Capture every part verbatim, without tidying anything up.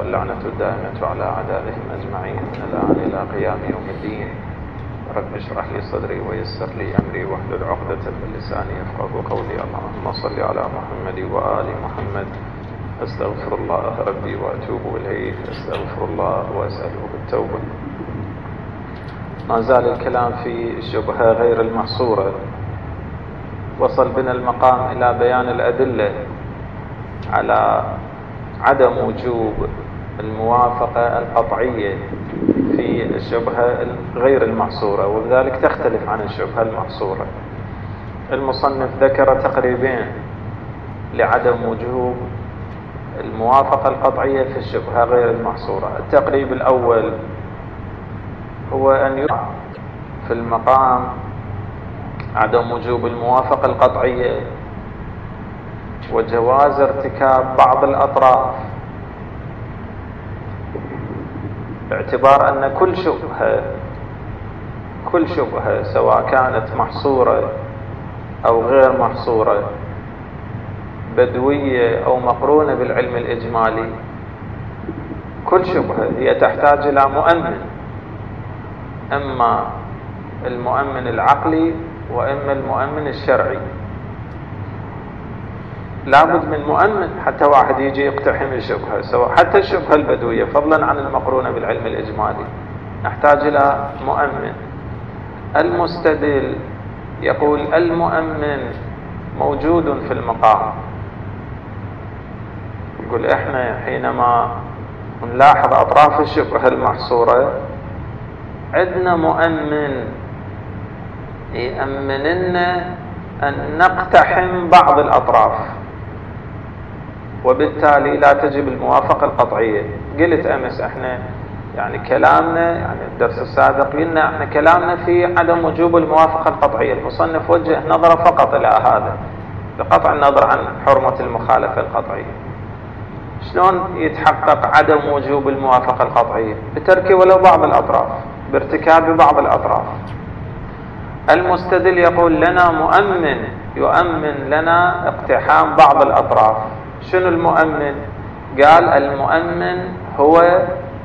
اللعنة الدائمة على أعدائهم أجمعين من الآن إلى قيام يوم الدين. رب اشرح لي صدري ويسر لي أمري واحلل عقدة من لساني يفقهوا قولي. اللهم صل على محمد وآل محمد. أستغفر الله ربي وأتوب إليه، أستغفر الله وأسأله بالتوبة. ما زال الكلام في الشبهة غير المحصورة. وصل بنا المقام إلى بيان الأدلة على عدم وجوب الموافقة القطعية في الشبهة غير المحصورة، وبذلك تختلف عن الشبهة المحصورة. المصنف ذكر تقريبين لعدم وجوب الموافقة القطعية في الشبهة غير المحصورة. التقريب الأول هو أن يرى في المقام عدم وجوب الموافقة القطعية وجواز ارتكاب بعض الأطراف، باعتبار أن كل شبهة كل شبهة سواء كانت محصورة أو غير محصورة، بدوية أو مقرونة بالعلم الإجمالي، كل شبهة هي تحتاج إلى مؤمن، إما المؤمن العقلي وإما المؤمن الشرعي. لابد من مؤمن حتى واحد يجي يقتحم الشبهة، سواء حتى الشبهة البدوية فضلا عن المقرونة بالعلم الإجمالي نحتاج إلى مؤمن. المستدل يقول المؤمن موجود في المقام. يقول إحنا حينما نلاحظ أطراف الشبهة المحصورة عندنا مؤمن يأمننا أن نقتحم بعض الأطراف، وبالتالي لا تجب الموافقة القطعية. قلت أمس احنا يعني كلامنا، يعني الدرس السابق قلنا احنا كلامنا في عدم وجوب الموافقة القطعية. المصنف وجه نظرة فقط إلى هذا بقطع النظر عن حرمة المخالفة القطعية. شلون يتحقق عدم وجوب الموافقة القطعية؟ بترك ولو بعض الأطراف، بارتكاب بعض الأطراف. المستدل يقول لنا مؤمن يؤمن لنا اقتحام بعض الأطراف. شنو المؤمن؟ قال المؤمن هو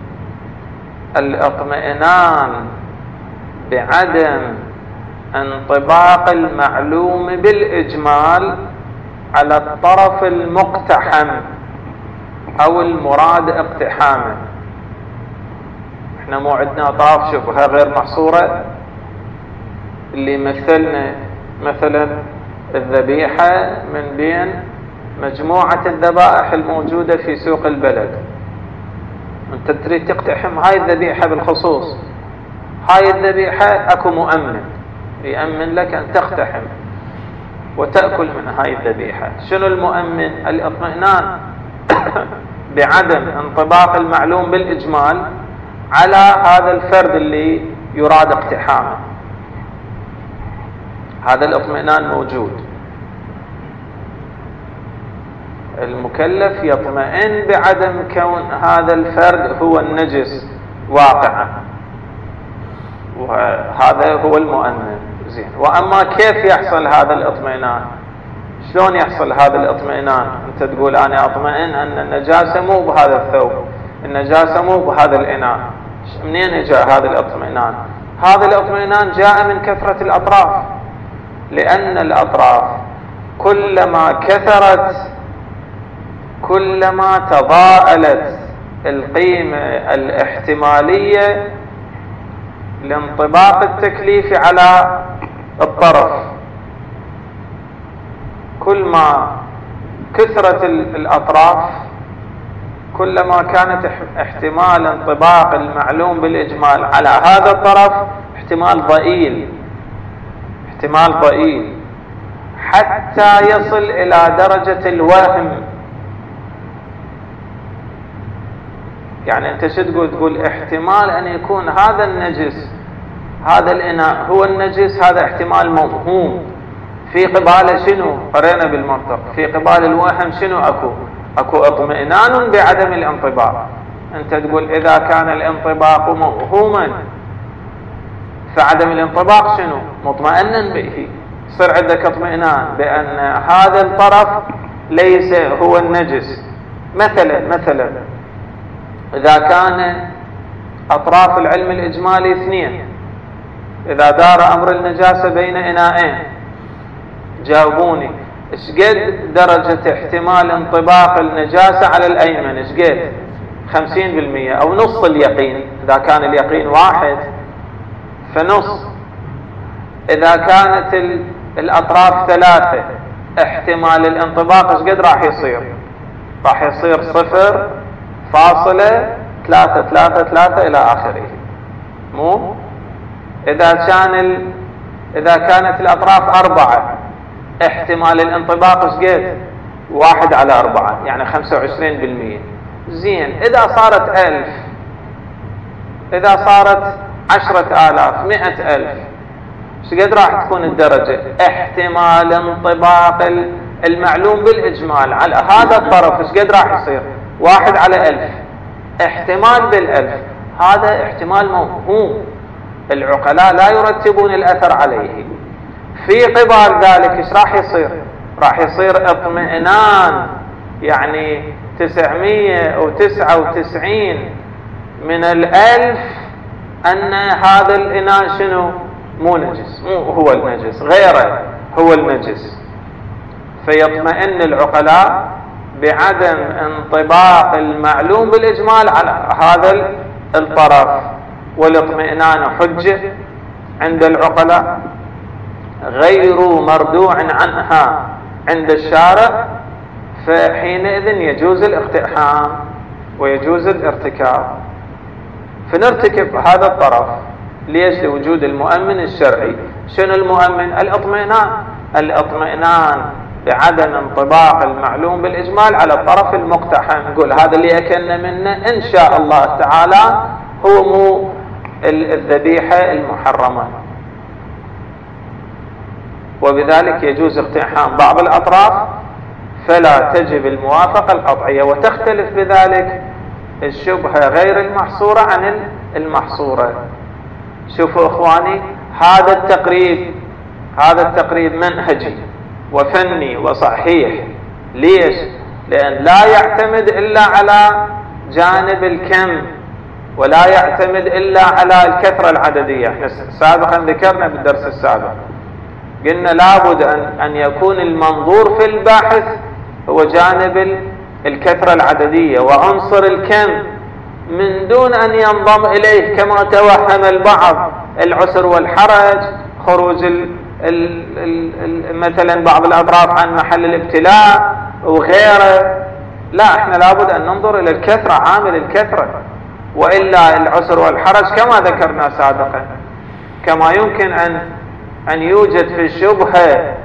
الاطمئنان بعدم انطباق المعلوم بالإجمال على الطرف المقتحم أو المراد اقتحامه. احنا مو عندنا أطراف شبهة غير محصورة اللي يمثلنا مثلا الذبيحة من بين مجموعة الذبائح الموجودة في سوق البلد. انت تريد تقتحم هاي الذبيحة بالخصوص، هاي الذبيحة اكو مؤمن يأمن لك ان تقتحم وتأكل من هاي الذبيحة. شنو المؤمن؟ الاطمئنان بعدم انطباق المعلوم بالإجمال على هذا الفرد اللي يراد اقتحامه. هذا الاطمئنان موجود. المكلف يطمئن بعدم كون هذا الفرد هو النجس واقعا، وهذا هو المؤمن. زين، وأما كيف يحصل هذا الاطمئنان؟ شلون يحصل هذا الاطمئنان؟ أنت تقول أنا أطمئن أن النجاسة مو بهذا الثوب، النجاسة مو بهذا الإناء. منين جاء هذا الاطمئنان؟ هذا الاطمئنان جاء من كثرة الأطراف، لأن الأطراف كلما كثرت كلما تضاءلت القيمة الاحتمالية لانطباق التكليف على الطرف. كل ما كثرت الأطراف كلما كانت احتمال انطباق المعلوم بالإجمال على هذا الطرف احتمال ضئيل، احتمال ضئيل حتى يصل إلى درجة الوهم. يعني أنت شو تقول؟ تقول احتمال أن يكون هذا النجس، هذا الإناء هو النجس، هذا احتمال موهوم. في قبال شنو؟ قرينا بالمنطق، في قبال الوهم شنو أكو؟ أكو اطمئنان بعدم الانطباق. أنت تقول إذا كان الانطباق موهوما فعدم الانطباق شنو؟ مطمئنا به. يصير عندك اطمئنان بأن هذا الطرف ليس هو النجس. مثلا مثلا إذا كان أطراف العلم الإجمالي اثنين، إذا دار أمر النجاسة بين إناءين، جاوبوني إيش قد درجة احتمال انطباق النجاسة على الأيمن؟ إيش قد؟ خمسين بالمئة أو نص اليقين. إذا كان اليقين واحد فنص. إذا كانت الأطراف ثلاثة احتمال الانطباق إيش قد راح يصير؟ راح يصير صفر فاصلة ثلاثة ثلاثة ثلاثة إلى آخره. مو إذا كان ال... إذا كانت الأطراف أربعة احتمال الانطباق إيش قد؟ واحد على أربعة، يعني خمسة وعشرين بالمئة. زين، إذا صارت ألف، إذا صارت عشرة آلاف، مئة ألف، إيش قد راح تكون الدرجة احتمال انطباق المعلوم بالإجمال على هذا الطرف؟ إيش قد راح يصير؟ واحد على ألف. احتمال بالألف، هذا احتمال موهوم، العقلاء لا يرتبون الأثر عليه. في قبال ذلك إيش راح يصير؟ راح يصير اطمئنان، يعني تسعمية وتسعة وتسعين من الألف أن هذا الإناء شنو؟ مو نجس، مو هو النجس، غيره هو النجس. فيطمئن العقلاء بعدم انطباق المعلوم بالإجمال على هذا الطرف، والاطمئنان حجة عند العقلاء غير مردوع عنها عند الشارع، فحينئذ يجوز الاقتحام ويجوز الارتكاب. فنرتكب هذا الطرف. ليش؟ لوجود المؤمن الشرعي. شنو المؤمن؟ الاطمئنان. الاطمئنان بعدم انطباق المعلوم بالإجمال على الطرف المقتحم. نقول هذا اللي أكلنا منه إن شاء الله تعالى هو مو الذبيحة المحرمة، وبذلك يجوز اقتحام بعض الأطراف فلا تجب الموافقة القطعية. وتختلف بذلك الشبهة غير المحصورة عن المحصورة. شوفوا إخواني، هذا التقريب هذا التقريب منهجي وفني وصحيح. ليش؟ لأن لا يعتمد إلا على جانب الكم، ولا يعتمد إلا على الكثرة العددية. احنا سابقا ذكرنا بالدرس السابق قلنا لابد أن, أن يكون المنظور في الباحث هو جانب الكثرة العددية وعنصر الكم، من دون أن ينضم إليه كما توهم البعض العسر والحرج، خروج ال ال ال مثلا بعض الأطراف عن محل الابتلاء وغيره. لا، احنا لابد أن ننظر إلى الكثرة، عامل الكثرة، وإلا العسر والحرج كما ذكرنا سابقا. كما يمكن أن أن يوجد في الشبهة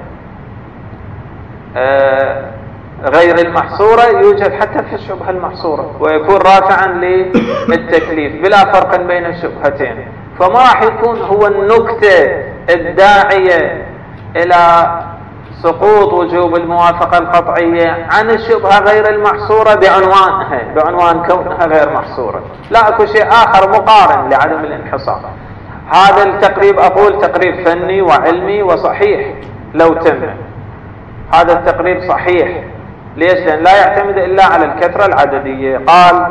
غير المحصورة، يوجد حتى في الشبهة المحصورة ويكون رافعا للتكليف بلا فرق بين الشبهتين. فما راح يكون هو النكتة الداعية إلى سقوط وجوب الموافقة القطعية عن الشبهة غير المحصورة بعنوانها، بعنوان كونها غير محصورة. لا، اكو شيء آخر مقارن لعدم الانحصار. هذا التقريب أقول تقريب فني وعلمي وصحيح لو تم. هذا التقريب صحيح. ليش؟ لأن لا يعتمد إلا على الكثرة العددية. قال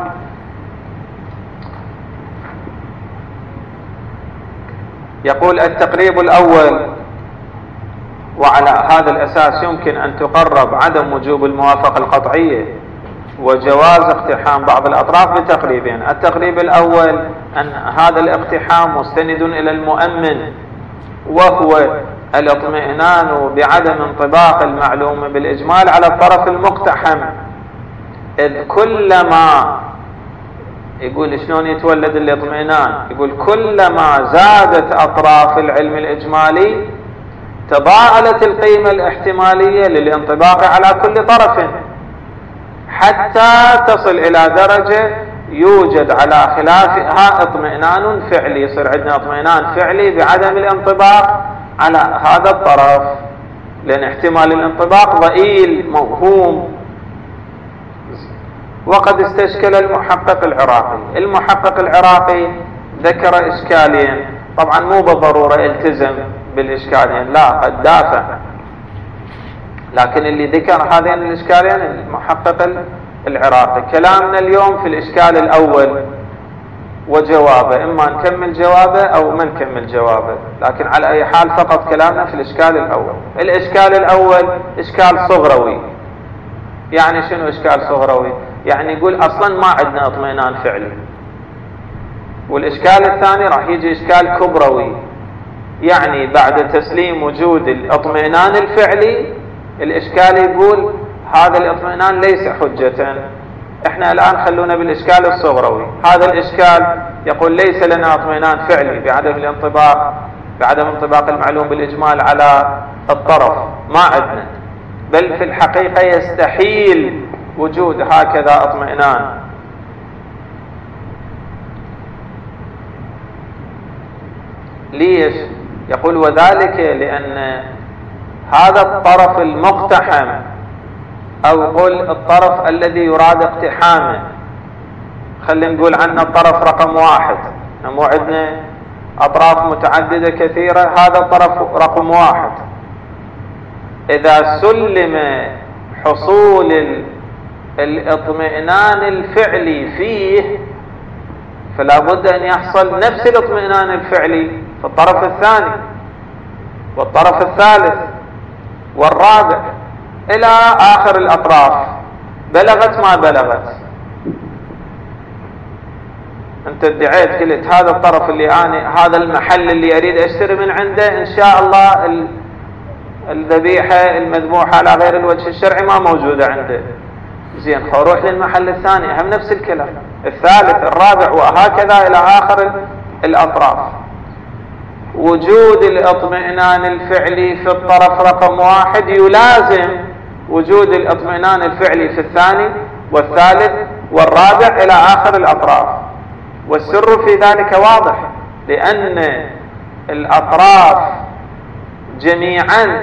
يقول التقريب الأول، وعلى هذا الأساس يمكن أن تقرب عدم وجوب الموافقة القطعية وجواز اقتحام بعض الأطراف بتقريبين. التقريب الأول أن هذا الاقتحام مستند إلى المؤمن، وهو الاطمئنان بعدم انطباق المعلوم بالإجمال على الطرف المقتحم، إذ كلما يقول شلون يتولد الاطمئنان؟ يقول كلما زادت أطراف العلم الإجمالي تضاءلت القيمة الاحتمالية للانطباق على كل طرف حتى تصل إلى درجة يوجد على خلافها اطمئنان فعلي. يصير عندنا اطمئنان فعلي بعدم الانطباق على هذا الطرف، لأن احتمال الانطباق ضئيل موهوم. وقد استشكل المحقق العراقي. المحقق العراقي ذكر إشكالين، طبعا مو بالضرورة التزم بالإشكالين، لا، قد دافع، لكن اللي ذكر هذين الإشكالين المحقق العراقي. كلامنا اليوم في الإشكال الأول وجوابه، إما نكمل جوابه أو ما نكمل جوابه، لكن على أي حال فقط كلامنا في الإشكال الأول. الإشكال الأول إشكال صغروي. يعني شنو إشكال صغروي؟ يعني يقول أصلا ما عندنا اطمئنان فعلي. والإشكال الثاني راح يجي إشكال كبروي، يعني بعد تسليم وجود الاطمئنان الفعلي الإشكال يقول هذا الاطمئنان ليس حجة. احنا الآن خلونا بالإشكال الصغروي. هذا الإشكال يقول ليس لنا اطمئنان فعلي بعدم الانطباق بعدم انطباق المعلوم بالإجمال على الطرف، ما عندنا، بل في الحقيقة يستحيل وجود هكذا اطمئنان. ليش؟ يقول وذلك لأن هذا الطرف المقتحم، أو قل الطرف الذي يراد اقتحامه، خلينا نقول عنه الطرف رقم واحد، مو عندنا أطراف متعددة كثيرة، هذا الطرف رقم واحد. إذا سلم حصول الاطمئنان الفعلي فيه فلا بد أن يحصل نفس الاطمئنان الفعلي في الطرف الثاني والطرف الثالث والرابع إلى آخر الأطراف، بلغت ما بلغت. أنت ادعيت قلت هذا الطرف اللي أنا هذا المحل اللي أريد أشتري من عنده إن شاء الله الذبيحة المذبوحة على غير الوجه الشرعي ما موجودة عنده، زين فأروح للمحل الثاني هم نفس الكلام، الثالث الرابع وهكذا إلى آخر الأطراف. وجود الاطمئنان الفعلي في الطرف رقم واحد يلازم وجود الاطمئنان الفعلي في الثاني والثالث والرابع إلى آخر الأطراف. والسر في ذلك واضح، لأن الأطراف جميعا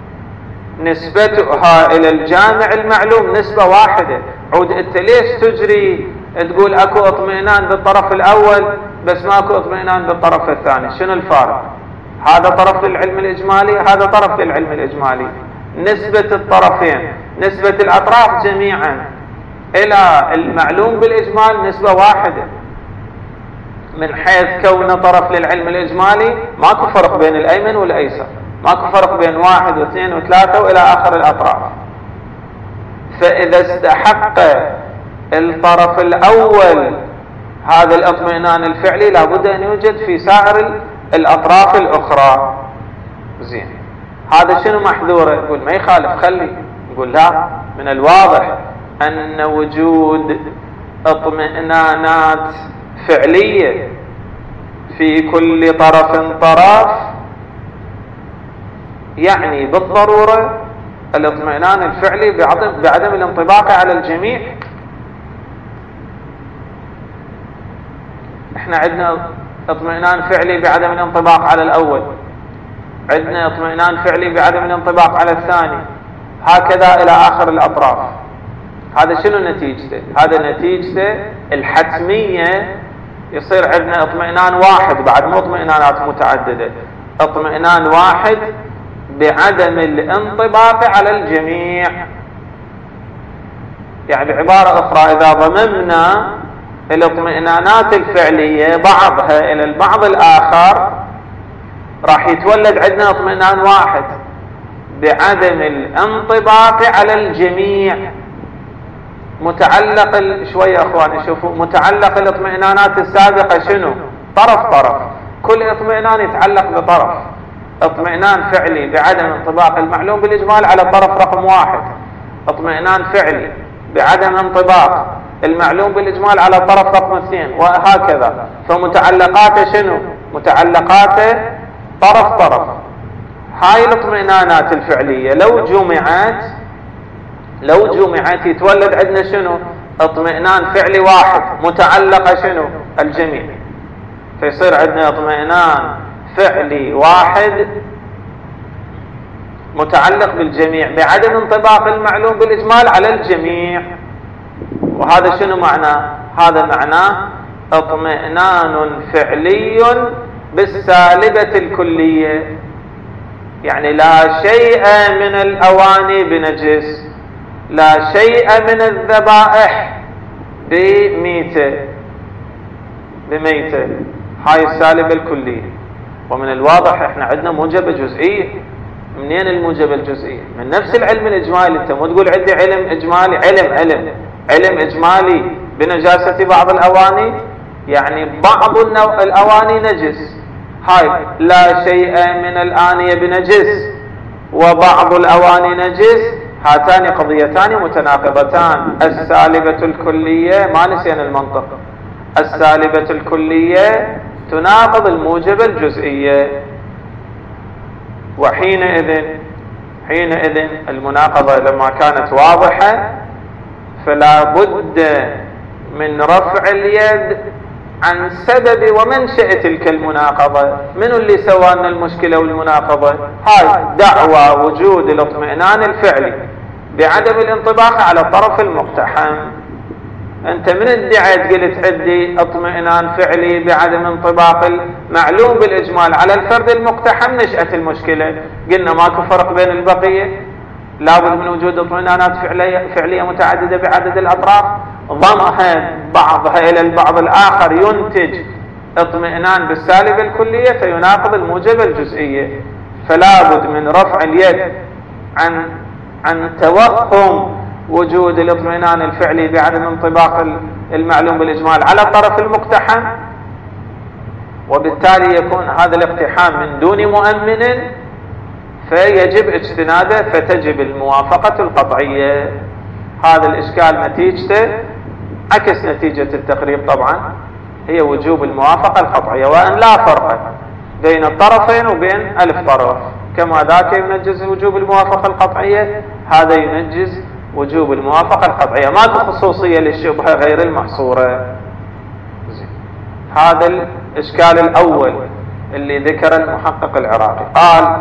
نسبتها إلى الجامع المعلوم نسبة واحدة. عود أنت ليش تجري تقول أكو اطمئنان بالطرف الأول بس ماكو اطمئنان بالطرف الثاني؟ شنو الفارق؟ هذا طرف للعلم الإجمالي، هذا طرف للعلم الإجمالي. نسبة الطرفين، نسبة الأطراف جميعا إلى المعلوم بالإجمال نسبة واحدة، من حيث كون طرف للعلم الإجمالي ماكو فرق بين الأيمن والأيسر، ماكو فرق بين واحد واثنين وثلاثة وإلى آخر الأطراف. فإذا استحق الطرف الأول هذا الاطمئنان الفعلي لابد أن يوجد في سائر الأطراف الأخرى. زين هذا شنو محذوره؟ يقول ما يخالف خلي، يقول لا، من الواضح أن وجود اطمئنانات فعلية في كل طرف طرف يعني بالضرورة الاطمئنان الفعلي بعدم, بعدم الانطباق على الجميع. احنا عندنا اطمئنان فعلي بعدم الانطباق على الأول، عندنا اطمئنان فعلي بعدم الانطباق على الثاني، هكذا إلى آخر الأطراف. هذا شنو نتيجته؟ هذا نتيجته الحتمية يصير عندنا اطمئنان واحد بعد مو اطمئنانات متعددة، اطمئنان واحد بعدم الانطباق على الجميع. يعني بعبارة أخرى إذا ضممنا الاطمئنانات الفعلية بعضها إلى البعض الآخر راح يتولد عندنا اطمئنان واحد بعدم الانطباق على الجميع. متعلق شوية أخواني شوفوا، متعلق الاطمئنانات السابقة شنو؟ طرف طرف، كل اطمئنان يتعلق بطرف. اطمئنان فعلي بعدم انطباق المعلوم بالإجمال على الطرف رقم واحد، اطمئنان فعلي بعدم انطباق المعلوم بالإجمال على الطرف رقم اثنين، وهكذا. فمتعلقاته شنو؟ متعلقاته طرف طرف. هاي الاطمئنانات الفعلية لو جمعت لو جمعت يتولد عندنا شنو؟ اطمئنان فعلي واحد متعلقة شنو؟ الجميع. فيصير عندنا اطمئنان فعلي واحد متعلق بالجميع بعدم انطباق المعلوم بالإجمال على الجميع. وهذا شنو معناه؟ هذا معناه اطمئنان فعلي بالسالبة الكلية، يعني لا شيء من الأواني بنجس لا شيء من الذبائح بميتة بميتة، هاي السالبة الكلية. ومن الواضح احنا عندنا موجبة جزئية. منين الموجبة الجزئية؟ من نفس العلم الإجمالي. انت مو تقول عندي علم إجمالي، علم علم علم إجمالي بنجاسة بعض الأواني، يعني بعض الأواني نجس. هاي لا شيء من الآنية بنجس وبعض الأواني نجس، هاتان قضيتان متناقضتان. السالبة الكلية، ما نسينا المنطق، السالبة الكلية تناقض الموجبة الجزئية. وحينئذ حينئذ المناقضة لما كانت واضحة فلا بد من رفع اليد عن سبب ومنشأ تلك المناقضة. من اللي سوى لنا المشكلة والمناقضة؟ هاي دعوى وجود الاطمئنان الفعلي بعدم الانطباق على الطرف المقتحم. انت من ادعيت قلت عندي اطمئنان فعلي بعدم انطباق المعلوم بالاجمال على الفرد المقتحم، نشأت المشكلة. قلنا ماكو فرق بين البقية، لابد من وجود اطمئنانات فعلية, فعلية متعددة بعدد الاطراف، ضمها بعضها الى البعض الاخر ينتج اطمئنان بالسالبة الكلية فيناقض الموجبة الجزئية. فلا بد من رفع اليد عن عن توهم وجود الاطمئنان الفعلي بعدم انطباق المعلوم بالاجمال على الطرف المقتحم، وبالتالي يكون هذا الاقتحام من دون مؤمن فيجب اجتنابه، فتجب الموافقة القطعية. هذا الاشكال نتيجته عكس نتيجة التقريب طبعا، هي وجوب الموافقة القطعية، وان لا فرق بين الطرفين وبين الف طرف. كما ذاك ينجز وجوب الموافقة القطعية، هذا ينجز وجوب الموافقة القطعية. ماكو خصوصية للشبهة غير المحصورة. هذا الاشكال الاول اللي ذكر المحقق العراقي. قال: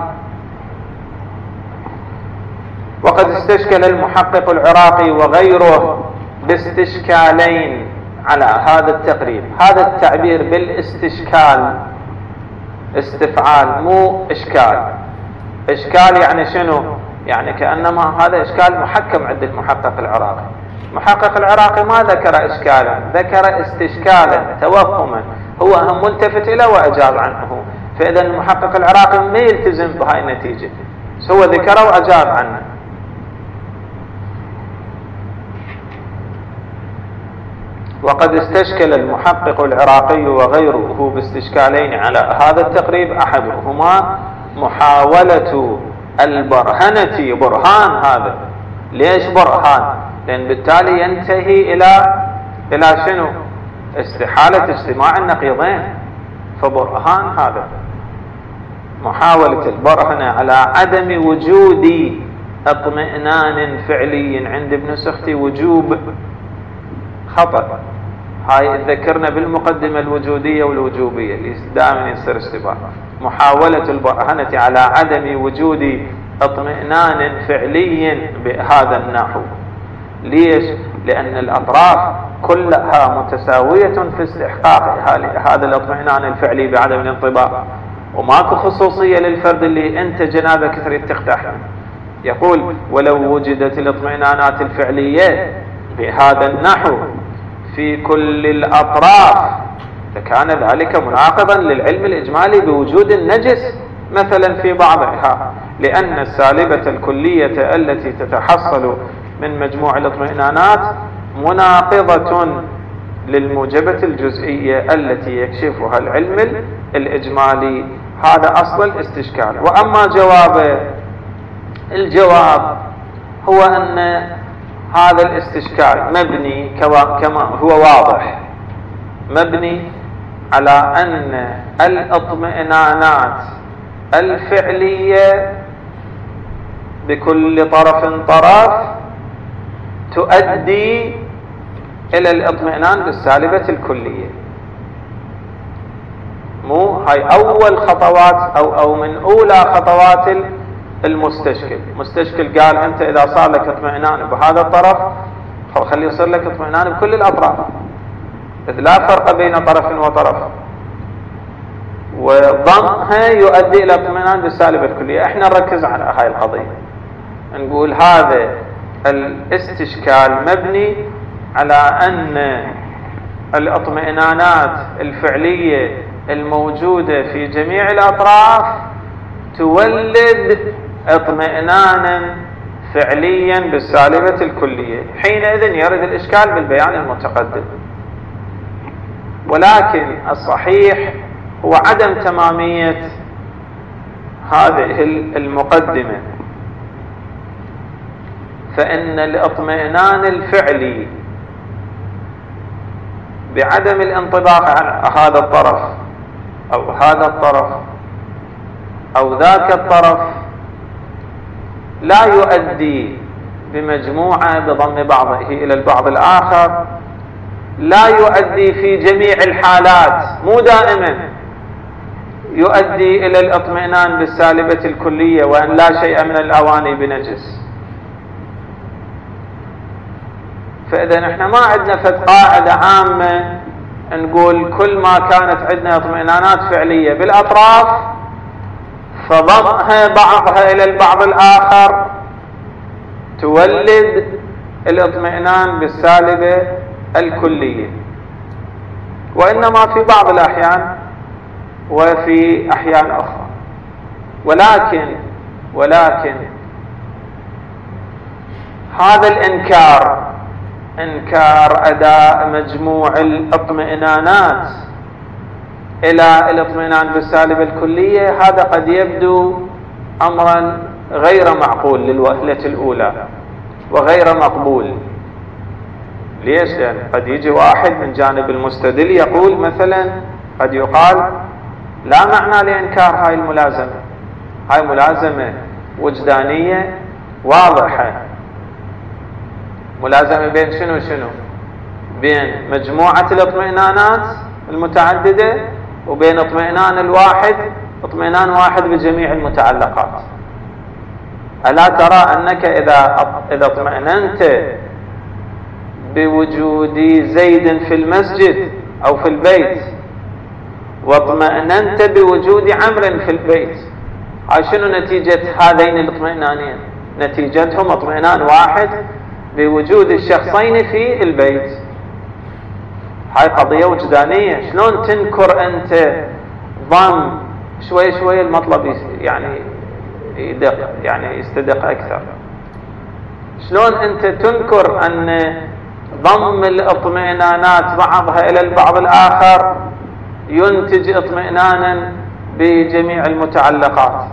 وقد استشكل المحقق العراقي وغيره باستشكالين على هذا التقريب. هذا التعبير بالاستشكال استفعال مو اشكال. اشكال يعني شنو؟ يعني كأنما هذا اشكال محكم عند المحقق العراقي. المحقق العراقي ما ذكر اشكالا، ذكر استشكالا توهما، هو هم ملتفت اليه واجاب عنه. فاذا المحقق العراقي ما يلتزم بهاي النتيجة، هو ذكره واجاب عنه. وقد استشكل المحقق العراقي وغيره باستشكالين على هذا التقريب. احدهما محاولة البرهنة، برهان هذا. ليش برهان؟ لأن بالتالي ينتهي إلى إلى شنو؟ استحالة اجتماع النقيضين، فبرهان هذا. محاولة البرهنة على عدم وجود اطمئنان فعلي عند ابن سختي وجوب، خطأ. هاي ذكرنا بالمقدمة الوجودية والوجوبية اللي دائما يصير اشتباه. محاولة البرهنة على عدم وجود اطمئنان فعلي بهذا النحو. ليش؟ لأن الأطراف كلها متساوية في استحقاق هذا الاطمئنان الفعلي بعدم الانطباق، وماكو خصوصية للفرد اللي انت جنابك تريد تقتحم. يقول: ولو وجدت الاطمئنانات الفعلية بهذا النحو في كل الأطراف فكان ذلك مناقضا للعلم الإجمالي بوجود النجس مثلا في بعضها، لأن السالبة الكلية التي تتحصل من مجموع الاطمئنانات مناقضة للموجبة الجزئية التي يكشفها العلم الإجمالي. هذا أصل الاستشكال. وأما جوابه، الجواب هو أن هذا الاستشكال مبني كما هو واضح، مبني على أن الاطمئنانات الفعلية بكل طرف طرف تؤدي إلى الاطمئنان بالسالبة الكلية. مو هاي أول خطوات أو أو من أولى خطوات المستشكل. مستشكل قال أنت إذا صار لك اطمئنان بهذا الطرف خلي يصير لك اطمئنان بكل الأطراف، إذ لا فرق بين طرف وطرف، وضمها يؤدي إلى اطمئنان بالسالبة الكلية. احنا نركز على هاي القضية، نقول هذا الاستشكال مبني على أن الاطمئنانات الفعلية الموجودة في جميع الأطراف تولد اطمئنانا فعليا بالسالبة الكلية، حينئذ يرد الإشكال بالبيان المتقدم. ولكن الصحيح هو عدم تمامية هذه المقدمة، فإن الاطمئنان الفعلي بعدم الانطباق على هذا الطرف أو هذا الطرف أو ذاك الطرف لا يؤدي بمجموعة بضم بعضه إلى البعض الآخر، لا يؤدي في جميع الحالات، مو دائما يؤدي إلى الاطمئنان بالسالبة الكلية وأن لا شيء من الأواني بنجس. فإذا نحن ما عندنا فد قاعدة عامة نقول كل ما كانت عندنا اطمئنانات فعلية بالأطراف فضمها بعضها إلى البعض الآخر تولد الاطمئنان بالسالبة الكلية، وإنما في بعض الأحيان وفي أحيان أخرى. ولكن ولكن هذا الإنكار، إنكار أداء مجموع الاطمئنانات إلى الاطمئنان بالسالبة الكلية، هذا قد يبدو أمرا غير معقول للوهلة الأولى وغير مقبول. ليش؟ لأن قد يجي واحد من جانب المستدل يقول مثلا، قد يقال لا معنى لإنكار هاي الملازمة، هاي ملازمة وجدانية واضحة، ملازمة بين شنو شنو؟ بين مجموعة الاطمئنانات المتعددة وبين اطمئنان الواحد، اطمئنان واحد بجميع المتعلقات. ألا ترى أنك إذا إذا اطمئننت بوجود زيد في المسجد أو في البيت واطمئننت بوجود عمرو في البيت، هاي شنو نتيجة هذين الاطمئنانين؟ نتيجتهم اطمئنان واحد بوجود الشخصين في البيت. هاي قضية وجدانية. شلون تنكر أنت ضم شوي شوي المطلب يعني يدق، يعني يستدق أكثر؟ شلون أنت تنكر أن ضم الاطمئنانات بعضها إلى البعض الآخر ينتج اطمئنانا بجميع المتعلقات؟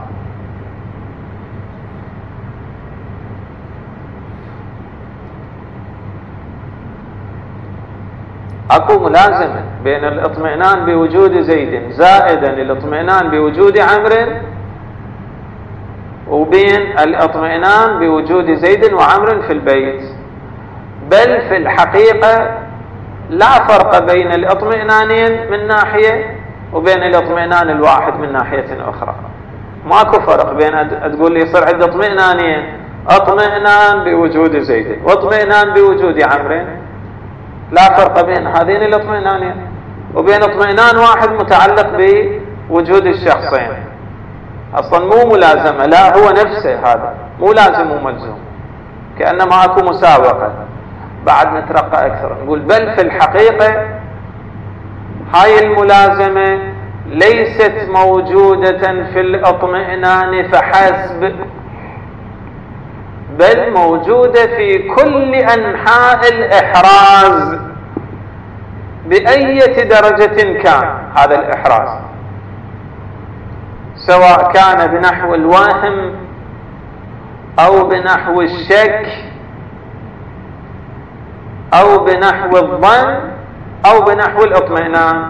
اكو ملازمة بين الاطمئنان بوجود زيد زائدا الاطمئنان بوجود عمرو وبين الاطمئنان بوجود زيد وعمرو في البيت، بل في الحقيقة لا فرق بين الاطمئنانين من ناحية وبين الاطمئنان الواحد من ناحية اخرى. ماكو فرق بين تقول لي يصير عندي اطمئنانين، اطمئنان بوجود زيد واطمئنان بوجود عمرو، لا فرق بين هذين الاطمئنانين وبين اطمئنان واحد متعلق بوجود الشخصين. اصلا مو ملازمة، لا هو نفسه هذا مو لازم وملزوم، كأنما اكو مساوقة. بعد نترقى اكثر نقول بل في الحقيقة هاي الملازمة ليست موجودة في الاطمئنان فحسب، بل موجودة في كل أنحاء الإحراز بأي درجة كان هذا الإحراز، سواء كان بنحو الوهم أو بنحو الشك أو بنحو الظن أو بنحو الاطمئنان.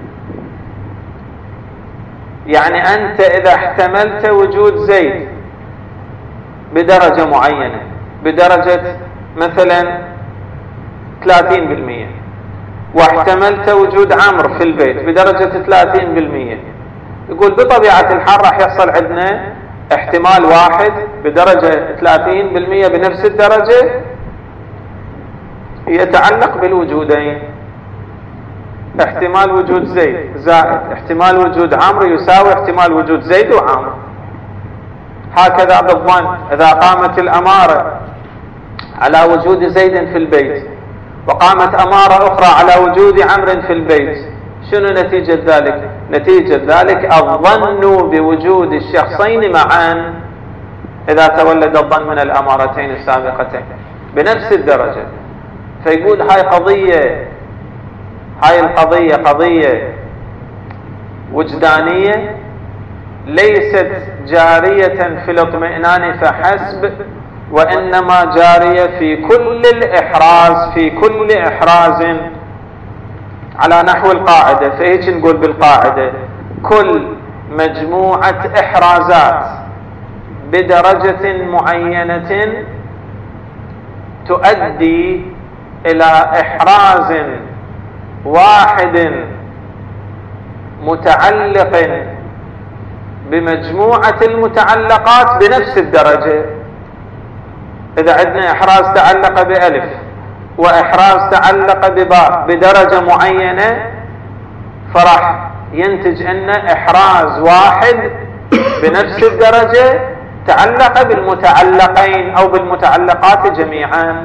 يعني أنت إذا احتملت وجود زيد بدرجة معينة، بدرجة مثلا ثلاثين بالمئة، واحتملت وجود عمرو في البيت بدرجة ثلاثين بالمئة، يقول بطبيعة الحال راح يحصل عندنا احتمال واحد بدرجة ثلاثين بالمئة بنفس الدرجة يتعلق بالوجودين، احتمال وجود زيد زائد احتمال وجود عمرو يساوي احتمال وجود زيد وعمرو. هكذا بالظن إذا قامت الأمارة على وجود زيد في البيت، وقامت أمارة أخرى على وجود عمرو في البيت، شنو نتيجة ذلك؟ نتيجة ذلك الظن بوجود الشخصين معا إذا تولد الظن من الأمارتين السابقتين بنفس الدرجة. فيقول هاي قضية هاي القضية قضية وجدانية ليست جارية في الاطمئنان فحسب، وإنما جارية في كل الإحراز في كل إحراز على نحو القاعدة. فهيك نقول بالقاعدة كل مجموعة إحرازات بدرجة معينة تؤدي إلى إحراز واحد متعلق بمجموعة المتعلقات بنفس الدرجة. إذا عندنا إحراز تعلق بألف وإحراز تعلق بباء بدرجة معينة، فراح ينتج أن إحراز واحد بنفس الدرجة تعلق بالمتعلقين أو بالمتعلقات جميعا.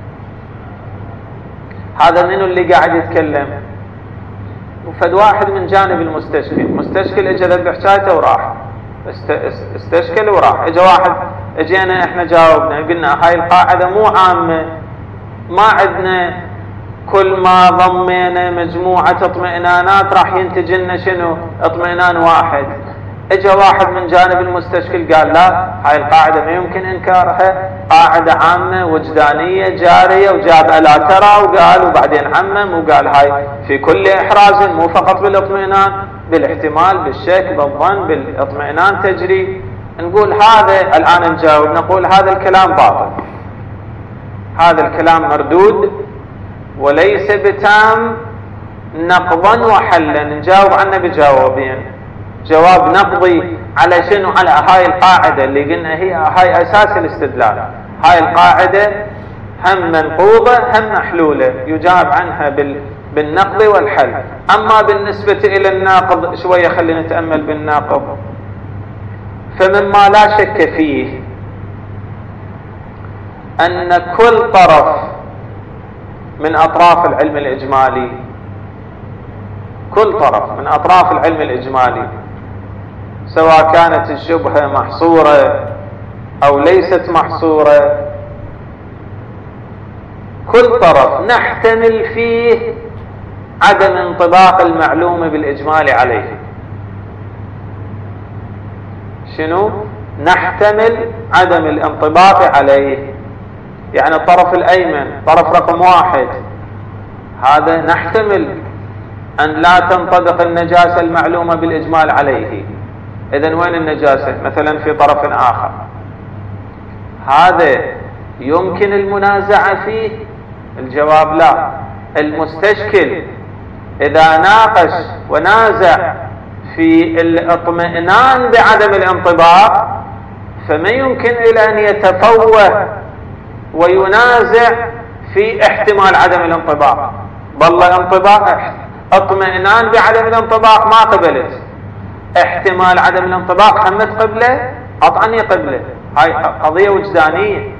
هذا منو اللي قاعد يتكلم؟ وفد واحد من جانب المستشكل، مستشكل اجى ذبح حكايته وراح، استشكل وراح. اجى واحد، اجينا احنا جاوبنا قلنا هاي القاعدة مو عامة، ما عندنا كل ما ضمينا مجموعة اطمئنانات راح ينتج لنا شنو؟ اطمئنان واحد. اجى واحد من جانب المستشكل قال لا، هاي القاعدة ما يمكن انكارها، قاعدة عامة وجدانية جارية، وجاب ألا ترى وقال، وبعدين عمم وقال هاي في كل إحراز مو فقط بالاطمئنان، بالاحتمال، بالشك، بالظن، بالاطمئنان تجري. نقول هذا الآن نجاوب نقول هذا الكلام باطل، هذا الكلام مردود وليس بتام نقضا وحلا. نجاوب عنه بجوابين، جواب نقضي على شنو؟ على هاي القاعدة اللي قلنا هي هاي أساس الاستدلال. هاي القاعدة هم منقوضة هم محلولة، يجاب عنها بالنقض والحل. أما بالنسبة إلى الناقض شوية خلينا نتأمل بالناقض. فمما لا شك فيه أن كل طرف من أطراف العلم الإجمالي كل طرف من أطراف العلم الإجمالي سواء كانت الشبهة محصورة أو ليست محصورة، كل طرف نحتمل فيه عدم انطباق المعلومة بالإجمال عليه. شنو؟ نحتمل عدم الانطباق عليه. يعني الطرف الأيمن طرف رقم واحد هذا نحتمل أن لا تنطبق النجاسة المعلومة بالإجمال عليه. إذن وين النجاسة؟ مثلا في طرف آخر هذا يمكن المنازعة فيه؟ الجواب لا. المستشكل إذا ناقش ونازع في الاطمئنان بعدم الانطباق فما يمكن إلى أن يتفوه وينازع في احتمال عدم الانطباق. بالله انطباق اطمئنان بعدم الانطباق ما قبلت، احتمال عدم الانطباق خمت قبله قطعني قبله. هاي قضية وجدانية،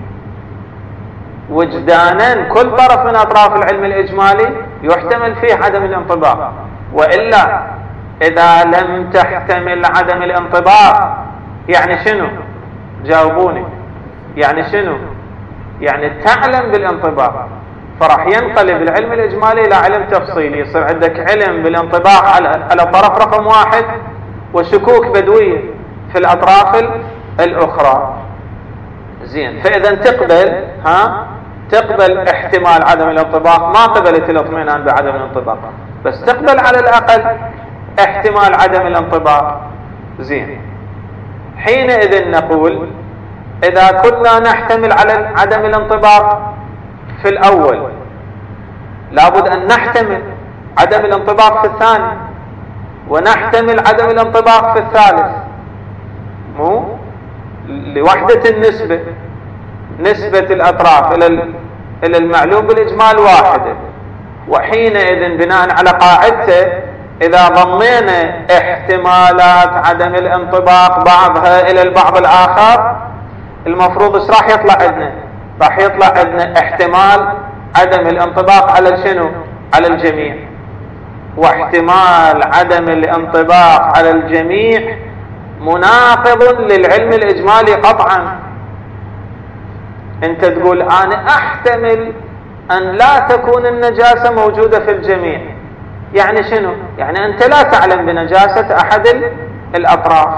وجدانا كل طرف من أطراف العلم الإجمالي يحتمل فيه عدم الانطباق. وإلا إذا لم تحتمل عدم الانطباق يعني شنو؟ جاوبوني. يعني شنو؟ يعني تعلم بالانطباق، فراح ينقلب العلم الإجمالي إلى علم تفصيلي، يصير عندك علم بالانطباق على على طرف رقم واحد وشكوك بدوية في الأطراف الأخرى. زين، فإذا تقبل ها تقبل احتمال عدم الانطباق، ما قبلت الاطمئنان بعدم الانطباق، بس تقبل على الأقل احتمال عدم الانطباق. زين، حينئذ نقول إذا كنا نحتمل على عدم الانطباق في الأول لابد أن نحتمل عدم الانطباق في الثاني، ونحتمل عدم الانطباق في الثالث. مو لوحدة النسبة، نسبة الأطراف إلى المعلوم بالإجمال واحدة. وحينئذ بناء على قاعدته إذا ضمينا احتمالات عدم الانطباق بعضها إلى البعض الآخر المفروض إيش راح يطلع عندنا؟ راح يطلع عندنا احتمال عدم الانطباق على شنو؟ على الجميع. واحتمال عدم الانطباق على الجميع مناقض للعلم الإجمالي قطعا. انت تقول انا احتمل ان لا تكون النجاسة موجودة في الجميع، يعني شنو؟ يعني انت لا تعلم بنجاسة احد الاطراف.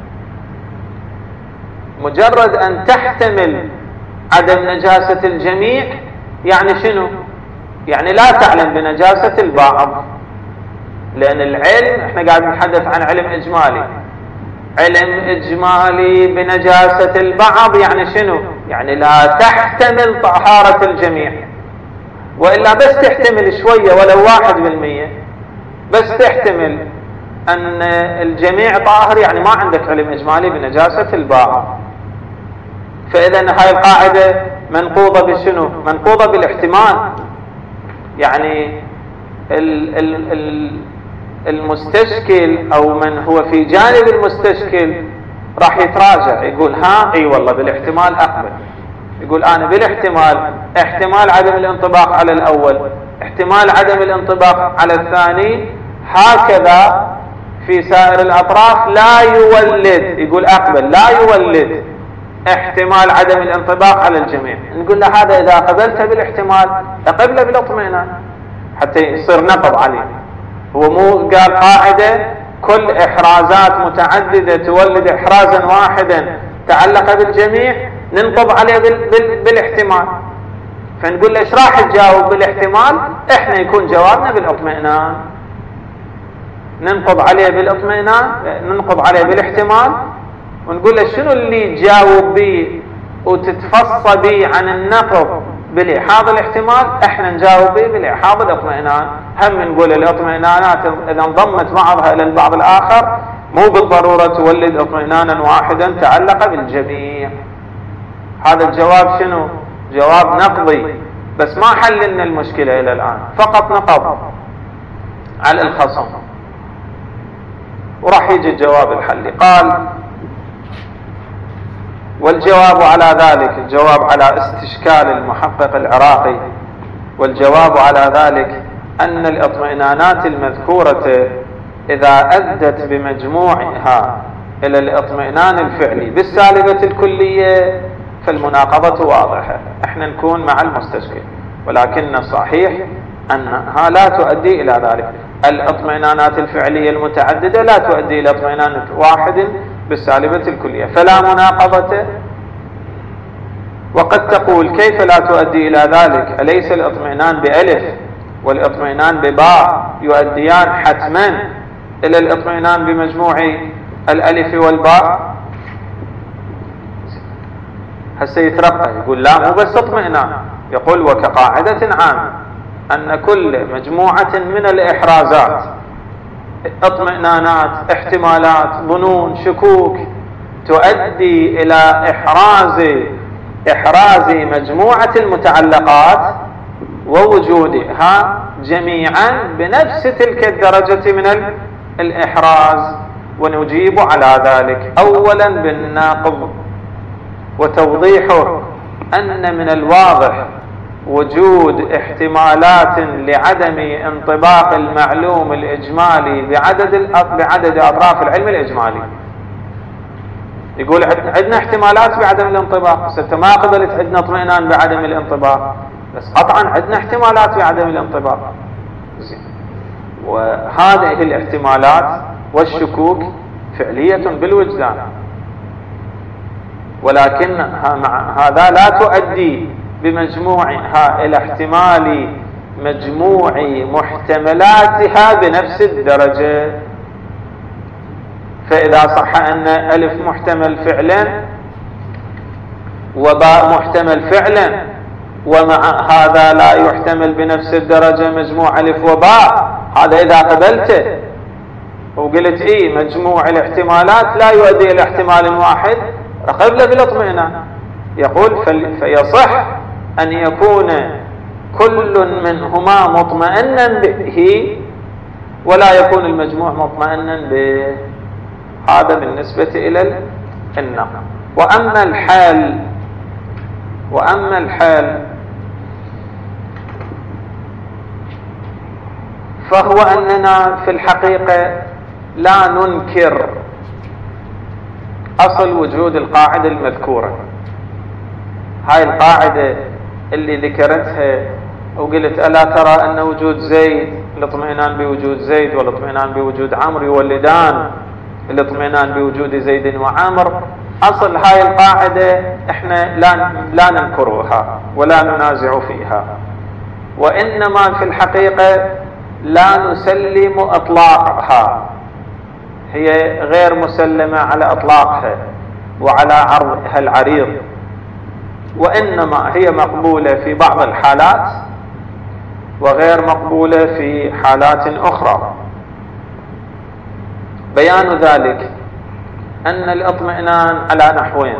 مجرد ان تحتمل عدم نجاسة الجميع يعني شنو؟ يعني لا تعلم بنجاسة البعض. لان العلم احنا قاعد نتحدث عن علم اجمالي، علم اجمالي بنجاسة البعض يعني شنو؟ يعني لا تحتمل طهارة الجميع، وإلا بس تحتمل شوية ولو واحد بالمية، بس تحتمل أن الجميع طاهر، يعني ما عندك علم إجمالي بنجاسة البعض. فإذا هاي القاعدة منقوضة بشنو؟ منقوضة بالاحتمال. يعني ال ال ال المستشكل أو من هو في جانب المستشكل راح يتراجع، يقول ها اي والله بالاحتمال أقبل، يقول أنا بالاحتمال، احتمال عدم الانطباق على الأول، احتمال عدم الانطباق على الثاني، هكذا في سائر الأطراف لا يولد، يقول أقبل لا يولد احتمال عدم الانطباق على الجميع. نقول له هذا إذا قبلت بالاحتمال أقبل بالاطمئنان حتى يصير نقض عليه. هو مو قال قاعدة كل إحرازات متعددة تولد إحرازا واحدا تعلق بالجميع ننقض عليه بال بال بالاحتمال. فنقول له ايش راح تجاوب بالاحتمال؟ احنا يكون جوابنا بالاطمئنان، ننقض عليه بالاطمئنان، ننقض عليه بالاحتمال، ونقول له شنو اللي تجاوب به وتتفصى به عن النقض بالإحاض الاحتمال، احنا نجاوب به بالإحاض الاطمئنان. هم نقول الاطمئنانات اذا انضمت بعضها الى البعض الاخر مو بالضرورة تولد اطمئنانا واحدا تعلق بالجميع. هذا الجواب شنو؟ جواب نقضي، بس ما حل لنا المشكلة الى الان، فقط نقض على الخصم. وراح يجي الجواب الحلي. قال والجواب على ذلك، الجواب على استشكال المحقق العراقي، والجواب على ذلك أن الاطمئنانات المذكورة إذا أدت بمجموعها إلى الاطمئنان الفعلي بالسالبة الكلية فالمناقضة واضحة، احنا نكون مع المستشكل، ولكن الصحيح أنها لا تؤدي إلى ذلك. الاطمئنانات الفعلية المتعددة لا تؤدي إلى اطمئنان واحد بالسالبة الكلية، فلا مناقضة. وقد تقول كيف لا تؤدي إلى ذلك؟ أليس الاطمئنان بألف والاطمئنان بباء يؤديان حتما إلى الاطمئنان بمجموع الألف والباء؟ هسه يترقى يقول لا مو بس اطمئنان، يقول وكقاعدة عامة أن كل مجموعة من الإحرازات، اطمئنانات، احتمالات، ظنون، شكوك، تؤدي إلى إحراز إحراز مجموعة المتعلقات ووجودها جميعا بنفس تلك الدرجة من الإحراز. ونجيب على ذلك أولا بالناقض وتوضيحه أن من الواضح وجود احتمالات لعدم انطباق المعلوم الإجمالي بعدد بعدد أطراف العلم الإجمالي. يقول عندنا احتمالات بعدم الانطباق، ست ما قبلت عندنا اطمئنان بعدم الانطباق، بس قطعا عندنا احتمالات بعدم الانطباق. وهذه الاحتمالات والشكوك فعلية بالوجدان، ولكن مع هذا لا تؤدي بمجموعها إلى احتمال مجموع محتملاتها بنفس الدرجة. فإذا صح أن ألف محتمل فعلا وباء محتمل فعلا، ومع هذا لا يحتمل بنفس الدرجة مجموع ألف وباء، هذا إذا قبلته وقلت إيه مجموع الاحتمالات لا يؤدي إلى احتمال واحد، قبل بالاطمئنان. يقول فيصح أن يكون كل منهما مطمئنا به ولا يكون المجموع مطمئنا به. هذا بالنسبة إلى النقل. وأما الحال وأما الحال فهو أننا في الحقيقة لا ننكر أصل وجود القاعدة المذكورة. هاي القاعدة اللي ذكرتها وقلت ألا ترى أن وجود زيد، الاطمئنان بوجود زيد والاطمئنان بوجود عمرو يولدان الاطمئنان بوجود زيد وعمر، أصل هاي القاعدة احنا لا, لا ننكرها ولا ننازع فيها، وإنما في الحقيقة لا نسلم إطلاقها، هي غير مسلمة على إطلاقها وعلى عرضها العريض، وإنما هي مقبولة في بعض الحالات وغير مقبولة في حالات أخرى. بيان ذلك أن الاطمئنان على نحوين: